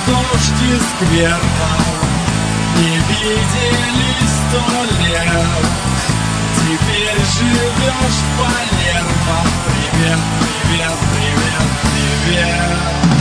дождь и скверно не виделись 100 лет. Теперь живешь в Палермо. Привет, привет, привет, привет.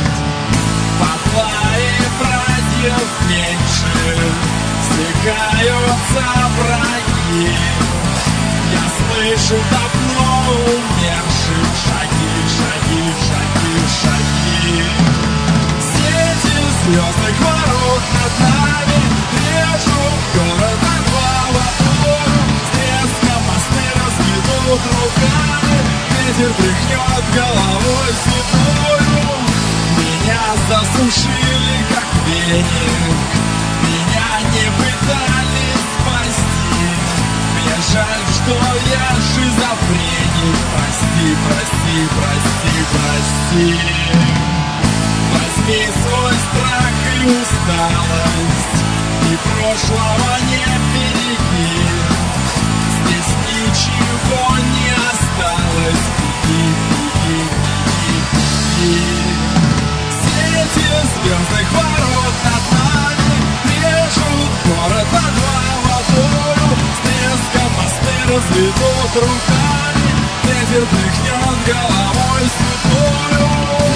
Поплаи братьев меньше, стекаются враги. Я слышу давно умерших шаги, шаги, шаги, шаги. Сети звездных ворот над нами режут город на два мотора. С треском мосты разведут руками, ветер тряхнет головой седою. Меня засушили, как веник, меня не пытались спасти. Мне жаль, что я шизофреник. Прости, прости, прости, прости. Возьми свой страх и усталость, и прошлого не береги. Здесь ничего не осталось. Беги, беги, беги, беги. Сети звездных ворот над нами режут город на два водою. С треском мосты разведут руками, ветер тряхнет головой седою.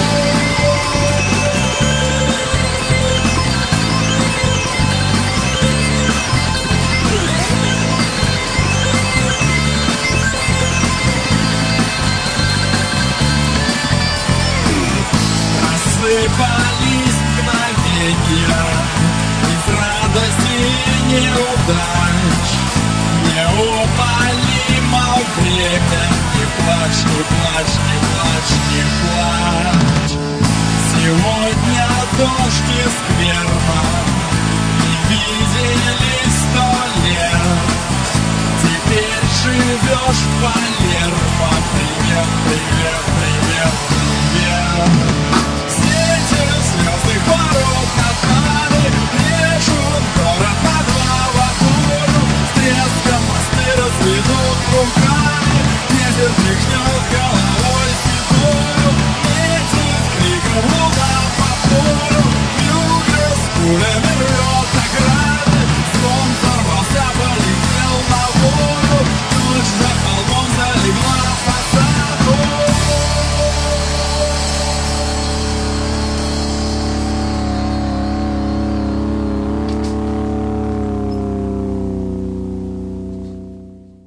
Рассыпались мгновенья из радости и неудач. Неумолимо время. Не плачь, не плачь, не плачь, не плачь. Сегодня дождь и скверно не виделись 100 лет. Теперь живешь в Палермо. Привет, привет, привет.